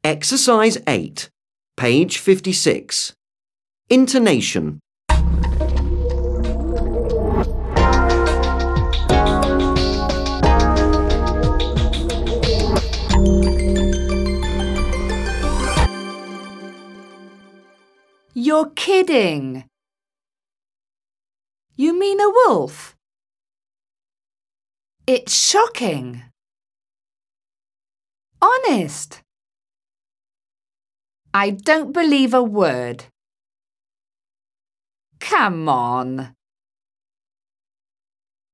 Exercise 8, page 56. Intonation. You're kidding. You mean a wolf? It's shocking. Honest. I don't believe a word. Come on.